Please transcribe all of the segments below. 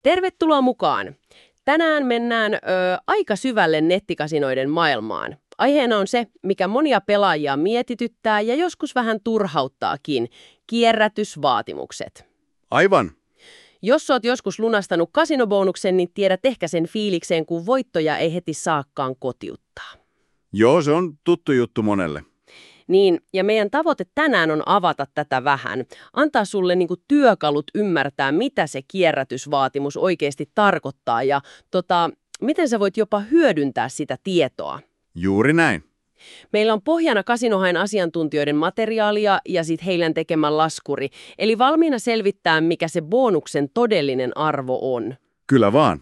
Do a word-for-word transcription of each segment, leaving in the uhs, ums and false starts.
Tervetuloa mukaan! Tänään mennään ö, aika syvälle nettikasinoiden maailmaan. Aiheena on se, mikä monia pelaajia mietityttää ja joskus vähän turhauttaakin, kierrätysvaatimukset. Aivan. Jos oot joskus lunastanut kasinobonuksen, niin tiedät ehkä sen fiilikseen, kun voittoja ei heti saakaan kotiuttaa. Joo, se on tuttu juttu monelle. Niin, ja meidän tavoite tänään on avata tätä vähän. Antaa sulle niinku työkalut ymmärtää, mitä se kierrätysvaatimus oikeasti tarkoittaa ja tota, miten sä voit jopa hyödyntää sitä tietoa. Juuri näin. Meillä on pohjana Kasinohain asiantuntijoiden materiaalia ja sitten heidän tekemä laskuri, eli valmiina selvittää, mikä se bonuksen todellinen arvo on. Kyllä vaan.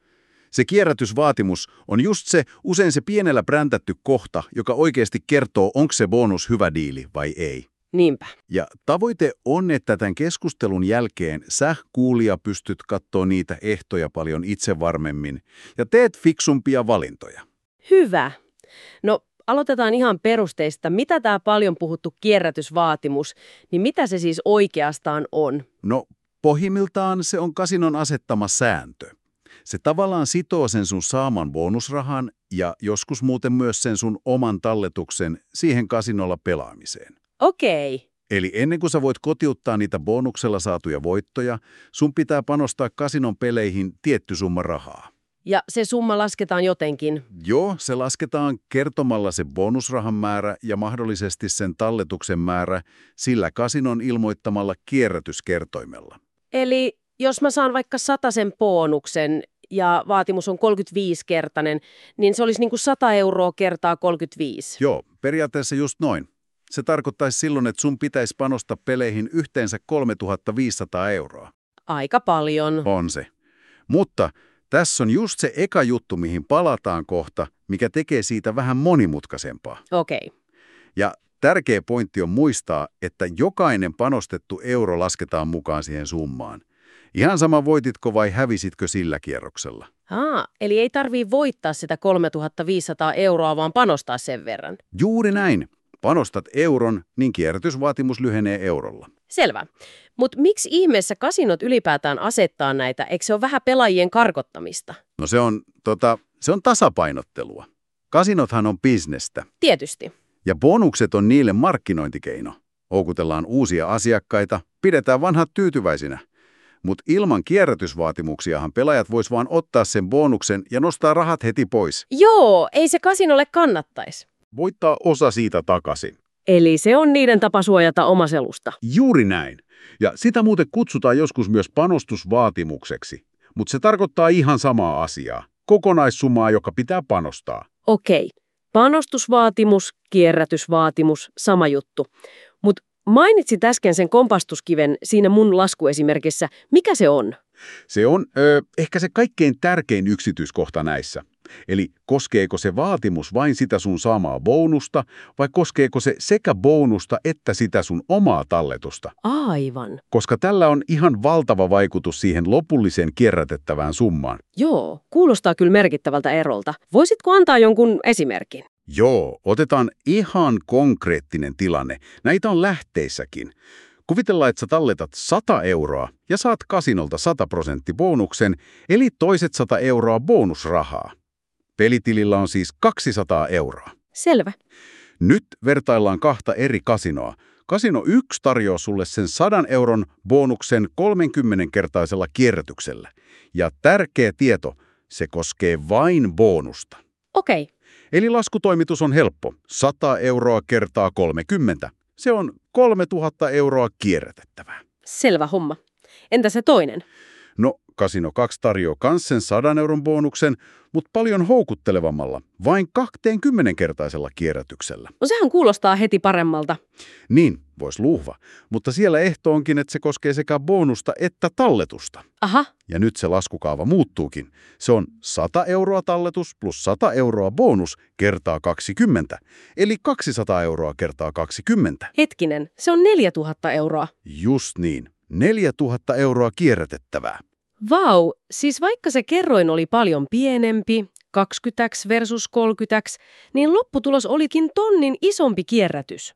Se kierrätysvaatimus on just se, usein se pienellä präntätty kohta, joka oikeasti kertoo, onko se bonus hyvä diili vai ei. Niinpä. Ja tavoite on, että tämän keskustelun jälkeen sä, kuulija, pystyt katsoa niitä ehtoja paljon itse varmemmin ja teet fiksumpia valintoja. Hyvä. No, aloitetaan ihan perusteista. Mitä tämä paljon puhuttu kierrätysvaatimus, niin mitä se siis oikeastaan on? No, pohjimmiltaan se on kasinon asettama sääntö. Se tavallaan sitoo sen sun saaman bonusrahan ja joskus muuten myös sen sun oman talletuksen siihen kasinolla pelaamiseen. Okei. Eli ennen kuin sä voit kotiuttaa niitä bonuksella saatuja voittoja, sun pitää panostaa kasinon peleihin tietty summa rahaa. Ja se summa lasketaan jotenkin? Joo, se lasketaan kertomalla se bonusrahan määrä ja mahdollisesti sen talletuksen määrä sillä kasinon ilmoittamalla kierrätyskertoimella. Eli jos mä saan vaikka satasen bonuksen ja vaatimus on kolmekymmentäviisikertainen, niin se olisi niin kuin sata euroa kertaa kolmekymmentäviisi. Joo, periaatteessa just noin. Se tarkoittaisi silloin, että sun pitäisi panostaa peleihin yhteensä kolmetuhatta viisisataa euroa. Aika paljon. On se. Mutta tässä on just se eka juttu, mihin palataan kohta, mikä tekee siitä vähän monimutkaisempaa. Okei. Okay. Ja tärkeä pointti on muistaa, että jokainen panostettu euro lasketaan mukaan siihen summaan. Ihan sama voititko vai hävisitkö sillä kierroksella. Aa, eli ei tarvii voittaa sitä kolmetuhatta viisisataa euroa, vaan panostaa sen verran. Juuri näin. Panostat euron, niin kierrätysvaatimus lyhenee eurolla. Selvä. Mutta miksi ihmeessä kasinot ylipäätään asettaa näitä? Eikö se ole vähän pelaajien karkottamista? No se on, tota, se on tasapainottelua. Kasinothan on bisnestä. Tietysti. Ja bonukset on niille markkinointikeino. Houkutellaan uusia asiakkaita, pidetään vanhat tyytyväisinä. Mutta ilman kierrätysvaatimuksiahan pelaajat vois vaan ottaa sen bonuksen ja nostaa rahat heti pois. Joo, ei se kasinolle kannattaisi. Voittaa osa siitä takaisin. Eli se on niiden tapa suojata oma selusta. Juuri näin. Ja sitä muuten kutsutaan joskus myös panostusvaatimukseksi. Mutta se tarkoittaa ihan samaa asiaa. Kokonaissummaa, joka pitää panostaa. Okei. Panostusvaatimus, kierrätysvaatimus, sama juttu. Mutta mainitsit äsken sen kompastuskiven siinä mun laskuesimerkissä. Mikä se on? Se on ö, ehkä se kaikkein tärkein yksityiskohta näissä. Eli koskeeko se vaatimus vain sitä sun saamaa bonusta, vai koskeeko se sekä bonusta että sitä sun omaa talletusta? Aivan. Koska tällä on ihan valtava vaikutus siihen lopulliseen kierrätettävään summaan. Joo, kuulostaa kyllä merkittävältä erolta. Voisitko antaa jonkun esimerkin? Joo, otetaan ihan konkreettinen tilanne. Näitä on lähteissäkin. Kuvitellaan, että sä talletat sata euroa ja saat kasinolta sata prosenttia bonuksen, eli toiset sata euroa bonusrahaa. Pelitilillä on siis kaksisataa euroa. Selvä. Nyt vertaillaan kahta eri kasinoa. Kasino yksi tarjoaa sulle sen sadan euron bonuksen kolmekymmenkertaisella kierrätyksellä. Ja tärkeä tieto, se koskee vain bonusta. Okei. Eli laskutoimitus on helppo. sata euroa kertaa kolmekymmentä. Se on kolmetuhatta euroa kierrätettävää. Selvä homma. Entä se toinen? No, Kasino kaksi tarjoaa kans sen sadan euron bonuksen, mutta paljon houkuttelevammalla, vain kaksikymmenkertaisella kierrätyksellä. No sehän kuulostaa heti paremmalta. Niin, vois luuva. Mutta siellä ehto onkin, että se koskee sekä bonusta että talletusta. Aha. Ja nyt se laskukaava muuttuukin. Se on sata euroa talletus plus sata euroa bonus kertaa kaksikymmentä. Eli kaksisataa euroa kertaa kaksikymmentä. Hetkinen, se on neljätuhatta euroa. Just niin. neljätuhatta euroa kierrätettävää. Vau, siis vaikka se kerroin oli paljon pienempi, kaksikymmentä versus kolmekymmentä, niin lopputulos olikin tonnin isompi kierrätys.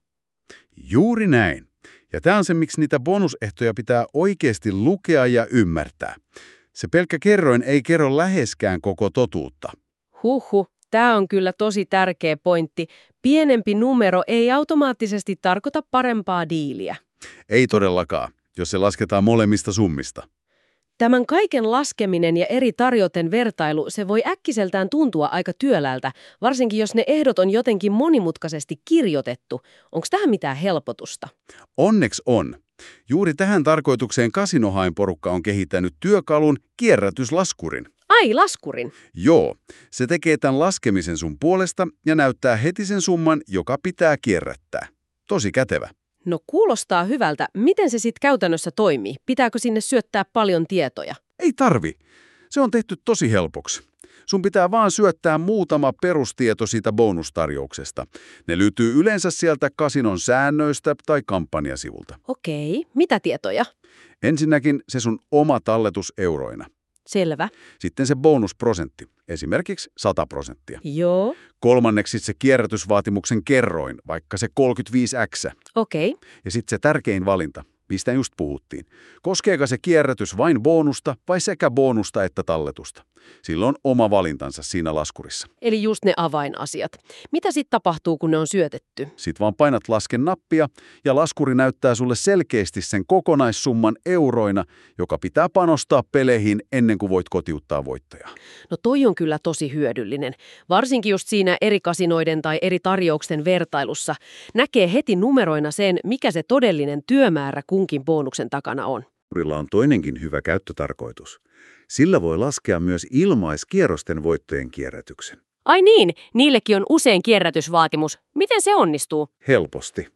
Juuri näin. Ja tämä on se, miksi niitä bonusehtoja pitää oikeasti lukea ja ymmärtää. Se pelkkä kerroin ei kerro läheskään koko totuutta. Huhhuh, tämä on kyllä tosi tärkeä pointti. Pienempi numero ei automaattisesti tarkoita parempaa diiliä. Ei todellakaan, jos se lasketaan molemmista summista. Tämän kaiken laskeminen ja eri tarjoten vertailu, se voi äkkiseltään tuntua aika työläältä, varsinkin jos ne ehdot on jotenkin monimutkaisesti kirjoitettu. Onko tähän mitään helpotusta? Onneksi on. Juuri tähän tarkoitukseen Kasinohain porukka on kehittänyt työkalun kierrätyslaskurin. Ai, laskurin. Joo, se tekee tämän laskemisen sun puolesta ja näyttää heti sen summan, joka pitää kierrättää. Tosi kätevä. No kuulostaa hyvältä. Miten se sitten käytännössä toimii? Pitääkö sinne syöttää paljon tietoja? Ei tarvi. Se on tehty tosi helpoksi. Sun pitää vaan syöttää muutama perustieto siitä bonustarjouksesta. Ne löytyy yleensä sieltä kasinon säännöistä tai kampanjasivulta. Okei, mitä tietoja? Ensinnäkin se sun oma talletus euroina. Selvä. Sitten se bonusprosentti, esimerkiksi sata prosenttia. Joo. Kolmanneksi se kierrätysvaatimuksen kerroin, vaikka se kolmekymmentäviisi x. Okei. Ja sitten se tärkein valinta, mistä just puhuttiin. Koskeeko se kierrätys vain bonusta vai sekä bonusta että talletusta? Sillä on oma valintansa siinä laskurissa. Eli just ne avainasiat. Mitä sitten tapahtuu, kun ne on syötetty? Sitten vaan painat lasken nappia ja laskuri näyttää sulle selkeästi sen kokonaissumman euroina, joka pitää panostaa peleihin ennen kuin voit kotiuttaa voittajaa. No toi on kyllä tosi hyödyllinen. Varsinkin just siinä eri kasinoiden tai eri tarjouksen vertailussa näkee heti numeroina sen, mikä se todellinen työmäärä kunkin bonuksen takana on. Laskurilla on toinenkin hyvä käyttötarkoitus. Sillä voi laskea myös ilmaiskierrosten voittojen kierrätyksen. Ai niin, niillekin on usein kierrätysvaatimus. Miten se onnistuu? Helposti.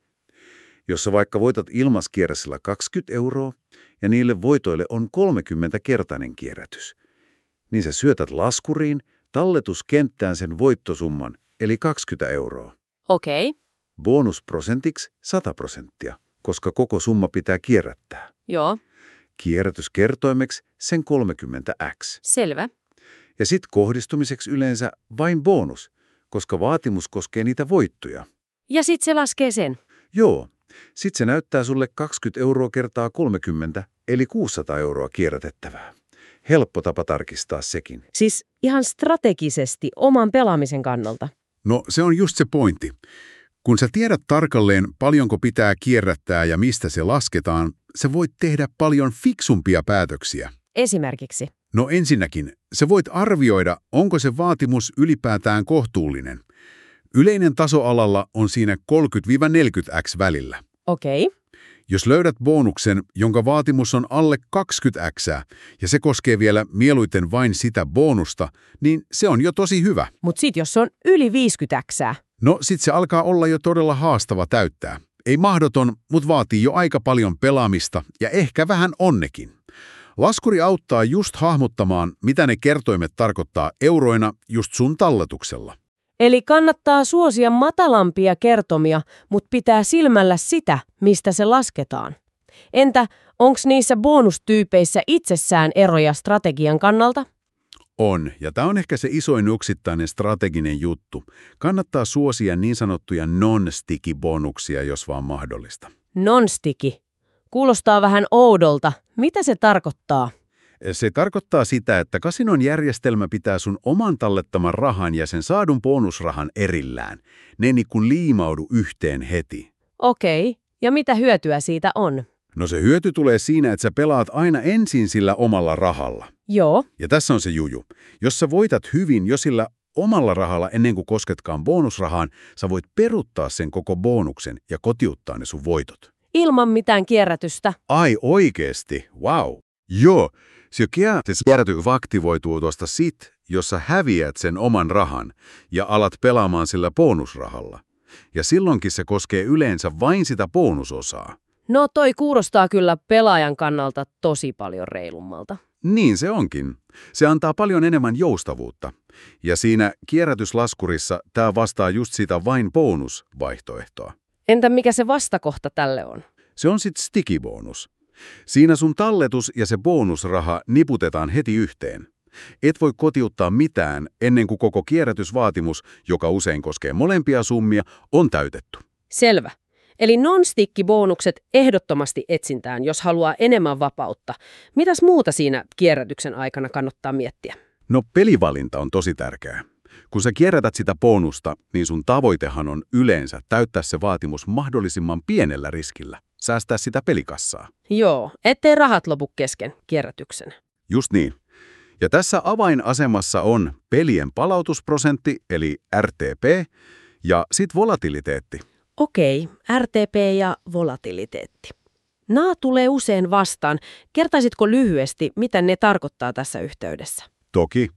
Jos sä vaikka voitat ilmaskierräsellä kaksikymmentä euroa ja niille voitoille on kolmekymmenkertainen kierrätys, niin sä syötät laskuriin talletuskenttään sen voittosumman, eli kaksikymmentä euroa. Okei. Bonusprosentiksi sata prosenttia, koska koko summa pitää kierrättää. Joo. Kierrätyskertoimeksi sen kolmekymmentä x. Selvä. Ja sitten kohdistumiseksi yleensä vain bonus, koska vaatimus koskee niitä voittoja. Ja sitten se laskee sen. Joo. Sitten se näyttää sulle kaksikymmentä euroa kertaa kolmekymmentä, eli kuusisataa euroa kierrätettävää. Helppo tapa tarkistaa sekin. Siis ihan strategisesti oman pelaamisen kannalta. No se on just se pointti. Kun sä tiedät tarkalleen, paljonko pitää kierrättää ja mistä se lasketaan, sä voit tehdä paljon fiksumpia päätöksiä. Esimerkiksi. No ensinnäkin, sä voit arvioida, onko se vaatimus ylipäätään kohtuullinen. Yleinen tasoalalla on siinä kolmekymmentä neljäkymmentä x välillä. Okei. Jos löydät bonuksen, jonka vaatimus on alle kaksikymmentä x, ja se koskee vielä mieluiten vain sitä bonusta, niin se on jo tosi hyvä. Mut sit jos se on yli viisikymmentä x. No sit se alkaa olla jo todella haastava täyttää. Ei mahdoton, mutta vaatii jo aika paljon pelaamista ja ehkä vähän onnekin. Laskuri auttaa just hahmottamaan, mitä ne kertoimet tarkoittaa euroina just sun talletuksella. Eli kannattaa suosia matalampia kertomia, mutta pitää silmällä sitä, mistä se lasketaan. Entä onko niissä bonustyypeissä itsessään eroja strategian kannalta? On, ja tämä on ehkä se isoin yksittäinen strateginen juttu. Kannattaa suosia niin sanottuja non-sticky-bonuksia, jos vaan mahdollista. Non-sticky. Kuulostaa vähän oudolta. Mitä se tarkoittaa? Se tarkoittaa sitä, että kasinon järjestelmä pitää sun oman tallettaman rahan ja sen saadun bonusrahan erillään. Ne ei niin kuin liimaudu yhteen heti. Okei, ja mitä hyötyä siitä on? No se hyöty tulee siinä, että sä pelaat aina ensin sillä omalla rahalla. Joo. Ja tässä on se juju. Jos sä voitat hyvin jo sillä omalla rahalla ennen kuin kosketkaan bonusrahaan, sä voit peruuttaa sen koko bonuksen ja kotiuttaa ne sun voitot. Ilman mitään kierrätystä. Ai oikeesti? Wow. Joo. Se kierrätys aktivoituu tuosta sit, jos sä häviät sen oman rahan ja alat pelaamaan sillä bonusrahalla. Ja silloinkin se koskee yleensä vain sitä bonusosaa. No toi kuulostaa kyllä pelaajan kannalta tosi paljon reilummalta. Niin se onkin. Se antaa paljon enemmän joustavuutta. Ja siinä kierrätyslaskurissa tämä vastaa just sitä vain bonusvaihtoehtoa. Entä mikä se vastakohta tälle on? Se on sitten sticky-bonus. Siinä sun talletus ja se bonusraha niputetaan heti yhteen. Et voi kotiuttaa mitään ennen kuin koko kierrätysvaatimus, joka usein koskee molempia summia, on täytetty. Selvä. Eli non-stick-bonukset ehdottomasti etsintään, jos haluaa enemmän vapautta. Mitäs muuta siinä kierrätyksen aikana kannattaa miettiä? No pelivalinta on tosi tärkeää. Kun sä kierrätät sitä bonusta, niin sun tavoitehan on yleensä täyttää se vaatimus mahdollisimman pienellä riskillä, säästää sitä pelikassaa. Joo, ettei rahat lopu kesken kierrätyksen. Just niin. Ja tässä avainasemassa on pelien palautusprosentti, eli R T P, ja sit volatiliteetti. Okei, R T P ja volatiliteetti. Nämä tulee usein vastaan. Kertaisitko lyhyesti, mitä ne tarkoittaa tässä yhteydessä? Toki.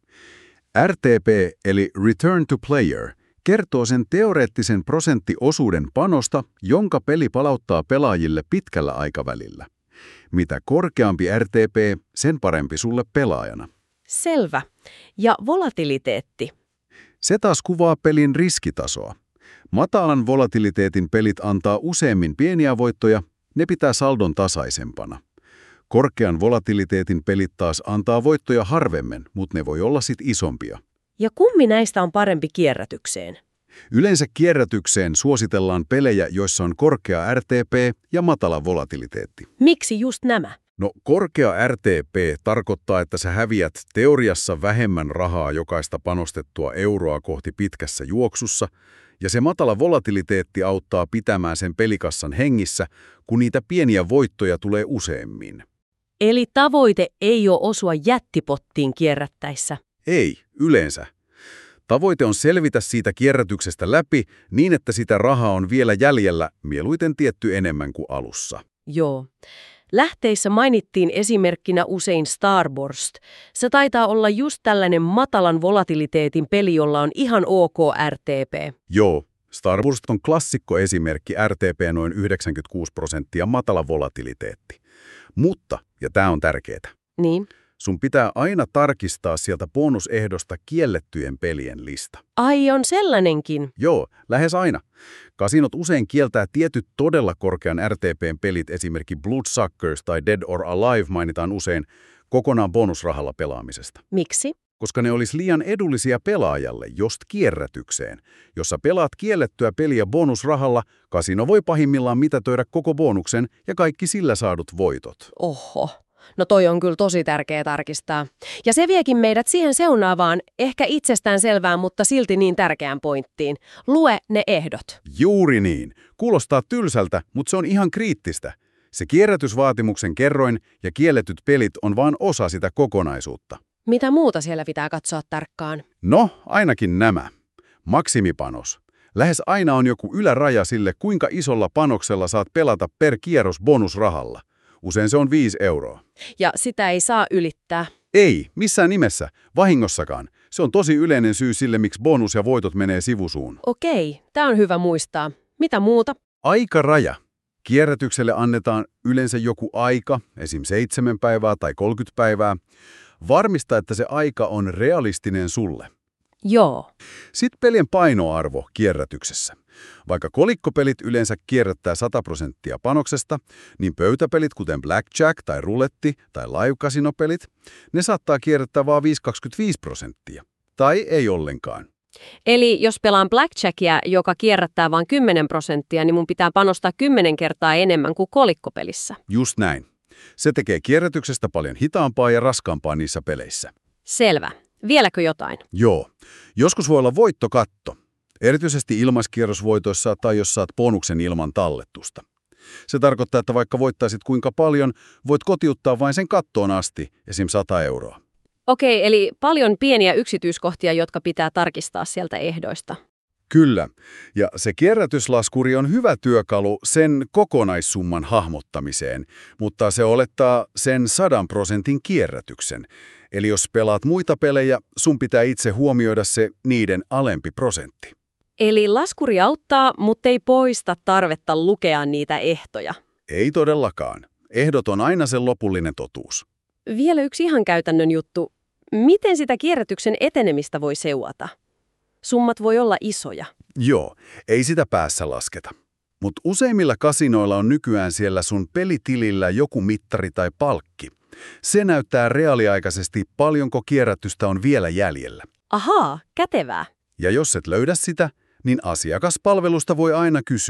R T P, eli Return to Player, kertoo sen teoreettisen prosenttiosuuden panosta, jonka peli palauttaa pelaajille pitkällä aikavälillä. Mitä korkeampi R T P, sen parempi sulle pelaajana. Selvä. Ja volatiliteetti? Se taas kuvaa pelin riskitasoa. Matalan volatiliteetin pelit antaa useammin pieniä voittoja, ne pitää saldon tasaisempana. Korkean volatiliteetin pelit taas antaa voittoja harvemmin, mutta ne voi olla sit isompia. Ja kummi näistä on parempi kierrätykseen? Yleensä kierrätykseen suositellaan pelejä, joissa on korkea R T P ja matala volatiliteetti. Miksi just nämä? No korkea R T P tarkoittaa, että sä häviät teoriassa vähemmän rahaa jokaista panostettua euroa kohti pitkässä juoksussa, ja se matala volatiliteetti auttaa pitämään sen pelikassan hengissä, kun niitä pieniä voittoja tulee useammin. Eli tavoite ei ole osua jättipottiin kierrättäessä? Ei, yleensä. Tavoite on selvitä siitä kierrätyksestä läpi niin, että sitä rahaa on vielä jäljellä, mieluiten tietty enemmän kuin alussa. Joo. Lähteissä mainittiin esimerkkinä usein Starburst. Se taitaa olla just tällainen matalan volatiliteetin peli, jolla on ihan ok R T P. Joo, Starburst on klassikko esimerkki, R T P noin yhdeksänkymmentäkuusi prosenttia, matala volatiliteetti. Mutta, ja tämä on tärkeää, Niin. sun pitää aina tarkistaa sieltä bonusehdosta kiellettyjen pelien lista. Ai on sellainenkin. Joo, lähes aina. Kasinot usein kieltää tietyt todella korkean R T P:n pelit, esimerkiksi Bloodsuckers tai Dead or Alive mainitaan usein kokonaan bonusrahalla pelaamisesta. Miksi? Koska ne olisi liian edullisia pelaajalle, just kierrätykseen. Jossa pelaat kiellettyä peliä bonusrahalla, kasino voi pahimmillaan mitätöidä koko bonuksen ja kaikki sillä saadut voitot. Oho. No toi on kyllä tosi tärkeä tarkistaa. Ja se viekin meidät siihen seuraavaan, ehkä itsestään selvään, mutta silti niin tärkeään pointtiin. Lue ne ehdot. Juuri niin. Kuulostaa tylsältä, mutta se on ihan kriittistä. Se kierrätysvaatimuksen kerroin ja kielletyt pelit on vain osa sitä kokonaisuutta. Mitä muuta siellä pitää katsoa tarkkaan? No, ainakin nämä. Maksimipanos. Lähes aina on joku yläraja sille, kuinka isolla panoksella saat pelata per kierros bonusrahalla. Usein se on viisi euroa. Ja sitä ei saa ylittää. Ei, missään nimessä. Vahingossakaan. Se on tosi yleinen syy sille, miksi bonus ja voitot menee sivusuun. Okei, tämä on hyvä muistaa. Mitä muuta? Aikaraja. Kierrätykselle annetaan yleensä joku aika, esim. seitsemän päivää tai kolmekymmentä päivää. Varmista, että se aika on realistinen sulle. Joo. Sitten pelien painoarvo kierrätyksessä. Vaikka kolikkopelit yleensä kierrättää sata prosenttia panoksesta, niin pöytäpelit kuten blackjack tai ruletti tai live-kasinopelit, ne saattaa kierrättää vain viisi kaksikymmentäviisi prosenttia. Tai ei ollenkaan. Eli jos pelaan blackjackia, joka kierrättää vain kymmenen prosenttia, niin mun pitää panostaa kymmenen kertaa enemmän kuin kolikkopelissä. Just näin. Se tekee kierrätyksestä paljon hitaampaa ja raskaampaa niissä peleissä. Selvä. Vieläkö jotain? Joo. Joskus voi olla voittokatto. Erityisesti ilmaiskierrosvoitoissa tai jos saat bonuksen ilman talletusta. Se tarkoittaa, että vaikka voittaisit kuinka paljon, voit kotiuttaa vain sen kattoon asti, esim. sata euroa. Okei, eli paljon pieniä yksityiskohtia, jotka pitää tarkistaa sieltä ehdoista. Kyllä, ja se kierrätyslaskuri on hyvä työkalu sen kokonaissumman hahmottamiseen, mutta se olettaa sen sadan prosentin kierrätyksen. Eli jos pelaat muita pelejä, sun pitää itse huomioida se niiden alempi prosentti. Eli laskuri auttaa, mutta ei poista tarvetta lukea niitä ehtoja. Ei todellakaan. Ehdot on aina se lopullinen totuus. Vielä yksi ihan käytännön juttu. Miten sitä kierrätyksen etenemistä voi seurata? Summat voi olla isoja. Joo, ei sitä päässä lasketa. Mutta useimmilla kasinoilla on nykyään siellä sun pelitilillä joku mittari tai palkki. Se näyttää reaaliaikaisesti, paljonko kierrätystä on vielä jäljellä. Ahaa, kätevää. Ja jos et löydä sitä, niin asiakaspalvelusta voi aina kysyä.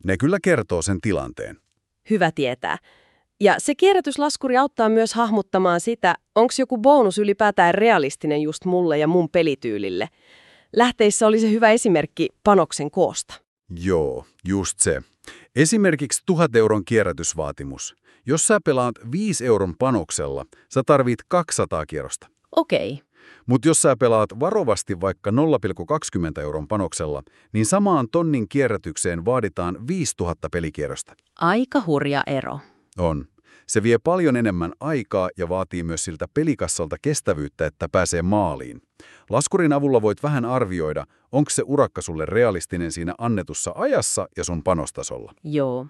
Ne kyllä kertoo sen tilanteen. Hyvä tietää. Ja se kierrätyslaskuri auttaa myös hahmottamaan sitä, onko joku bonus ylipäätään realistinen just mulle ja mun pelityylille. Lähteissä oli se hyvä esimerkki panoksen koosta. Joo, just se. Esimerkiksi tuhat euron kierrätysvaatimus. Jos sä pelaat viisi euron panoksella, sä tarvit kaksisataa kierrosta. Okei. Mutta jos sä pelaat varovasti vaikka nolla pilkku kaksikymmentä euron panoksella, niin samaan tonnin kierrätykseen vaaditaan viisituhatta pelikierrosta. Aika hurja ero. On. Se vie paljon enemmän aikaa ja vaatii myös siltä pelikassalta kestävyyttä, että pääsee maaliin. Laskurin avulla voit vähän arvioida, onko se urakka sulle realistinen siinä annetussa ajassa ja sun panostasolla. Joo.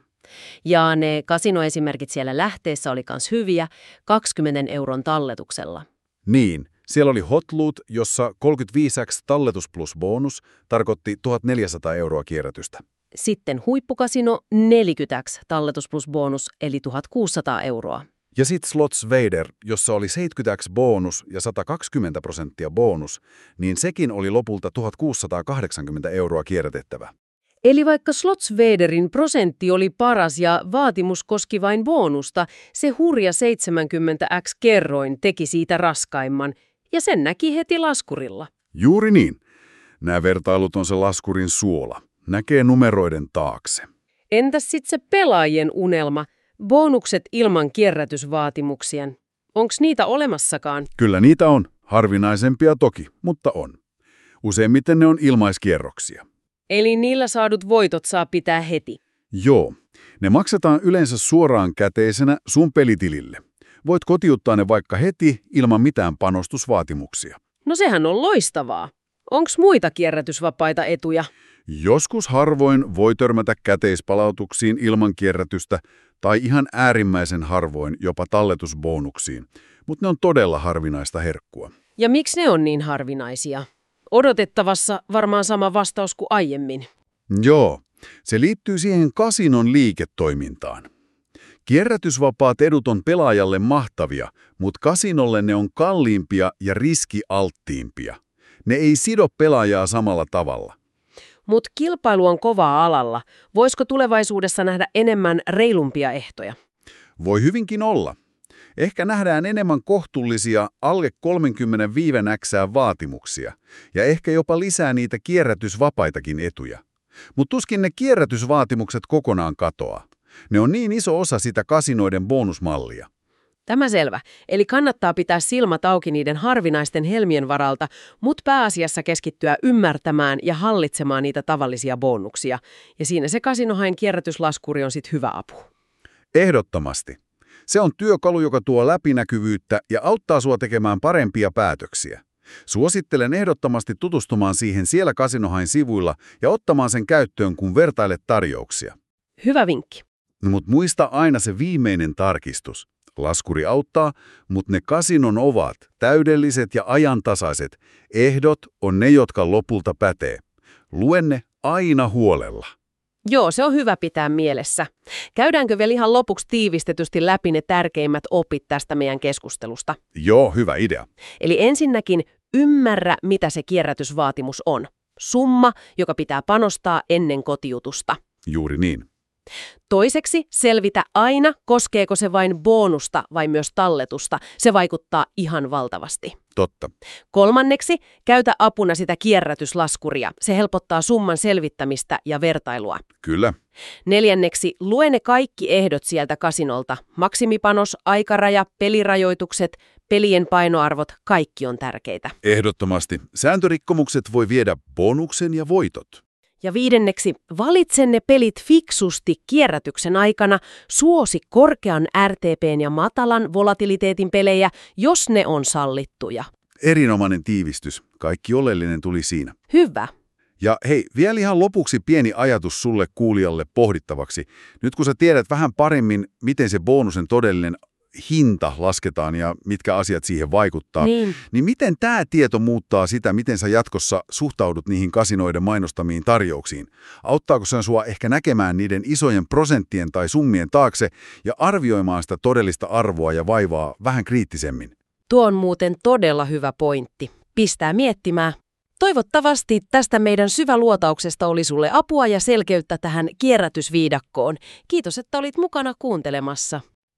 Ja ne kasinoesimerkit siellä lähteessä oli kans hyviä, kaksikymmentä euron talletuksella. Niin, siellä oli Hotloot, jossa kolmekymmentäviisi x talletus plus bonus tarkoitti tuhatneljäsataa euroa kierrätystä. Sitten huippukasino neljäkymmentä x talletus plus bonus eli tuhatkuusisataa euroa. Ja sitten Slots Vader, jossa oli seitsemänkymmentä x bonus ja sata kaksikymmentä prosenttia bonus, niin sekin oli lopulta tuhatkuusisataakahdeksankymmentä euroa kierrätettävä. Eli vaikka Slots Vaderin prosentti oli paras ja vaatimus koski vain bonusta, se hurja seitsemänkymmentä x kerroin teki siitä raskaimman, ja sen näki heti laskurilla. Juuri niin. Nämä vertailut on se laskurin suola. Näkee numeroiden taakse. Entäs sitten se pelaajien unelma? Bonukset ilman kierrätysvaatimuksien. Onks niitä olemassakaan? Kyllä niitä on. Harvinaisempia toki, mutta on. Useimmiten ne on ilmaiskierroksia. Eli niillä saadut voitot saa pitää heti. Joo. Ne maksetaan yleensä suoraan käteisenä sun pelitilille. Voit kotiuttaa ne vaikka heti ilman mitään panostusvaatimuksia. No sehän on loistavaa. Onks muita kierrätysvapaita etuja? Joskus harvoin voi törmätä käteispalautuksiin ilman kierrätystä tai ihan äärimmäisen harvoin jopa talletusbonuksiin, mutta ne on todella harvinaista herkkua. Ja miksi ne on niin harvinaisia? Odotettavassa varmaan sama vastaus kuin aiemmin. Joo, se liittyy siihen kasinon liiketoimintaan. Kierrätysvapaat edut on pelaajalle mahtavia, mutta kasinolle ne on kalliimpia ja riskialttiimpia. Ne ei sido pelaajaa samalla tavalla. Mutta kilpailu on kovaa alalla. Voisiko tulevaisuudessa nähdä enemmän reilumpia ehtoja? Voi hyvinkin olla. Ehkä nähdään enemmän kohtuullisia alle kolmekymmentäviisi äksää vaatimuksia ja ehkä jopa lisää niitä kierrätysvapaitakin etuja. Mutta tuskin ne kierrätysvaatimukset kokonaan katoaa. Ne on niin iso osa sitä kasinoiden bonusmallia. Tämä selvä. Eli kannattaa pitää silmät auki niiden harvinaisten helmien varalta, mutta pääasiassa keskittyä ymmärtämään ja hallitsemaan niitä tavallisia bonuksia. Ja siinä se kasinohain kierrätyslaskuri on sitten hyvä apu. Ehdottomasti. Se on työkalu, joka tuo läpinäkyvyyttä ja auttaa sua tekemään parempia päätöksiä. Suosittelen ehdottomasti tutustumaan siihen siellä kasinohain sivuilla ja ottamaan sen käyttöön, kun vertailet tarjouksia. Hyvä vinkki. Mutta muista aina se viimeinen tarkistus. Laskuri auttaa, mutta ne kasinon ovat täydelliset ja ajantasaiset. Ehdot on ne, jotka lopulta pätee. Lue ne aina huolella. Joo, se on hyvä pitää mielessä. Käydäänkö vielä ihan lopuksi tiivistetysti läpi ne tärkeimmät opit tästä meidän keskustelusta? Joo, hyvä idea. Eli ensinnäkin ymmärrä, mitä se kierrätysvaatimus on. Summa, joka pitää panostaa ennen kotiutusta. Juuri niin. Toiseksi selvitä aina, koskeeko se vain bonusta vai myös talletusta. Se vaikuttaa ihan valtavasti. Totta. Kolmanneksi, käytä apuna sitä kierrätyslaskuria. Se helpottaa summan selvittämistä ja vertailua. Kyllä. Neljänneksi, lue ne kaikki ehdot sieltä kasinolta. Maksimipanos, aikaraja, pelirajoitukset, pelien painoarvot, kaikki on tärkeitä. Ehdottomasti. Sääntörikkomukset voi viedä bonuksen ja voitot. Ja viidenneksi, valitse ne pelit fiksusti kierrätyksen aikana, suosi korkean R T P:n ja matalan volatiliteetin pelejä, jos ne on sallittuja. Erinomainen tiivistys. Kaikki oleellinen tuli siinä. Hyvä. Ja hei, vielä ihan lopuksi pieni ajatus sulle kuulijalle pohdittavaksi. Nyt kun sä tiedät vähän paremmin, miten se bonusen todellinen hinta lasketaan ja mitkä asiat siihen vaikuttaa, Niin. niin miten tämä tieto muuttaa sitä, miten sä jatkossa suhtaudut niihin kasinoiden mainostamiin tarjouksiin? Auttaako se sua ehkä näkemään niiden isojen prosenttien tai summien taakse ja arvioimaan sitä todellista arvoa ja vaivaa vähän kriittisemmin? Tuo on muuten todella hyvä pointti. Pistää miettimään. Toivottavasti tästä meidän syväluotauksesta oli sulle apua ja selkeyttä tähän kierrätysviidakkoon. Kiitos, että olit mukana kuuntelemassa.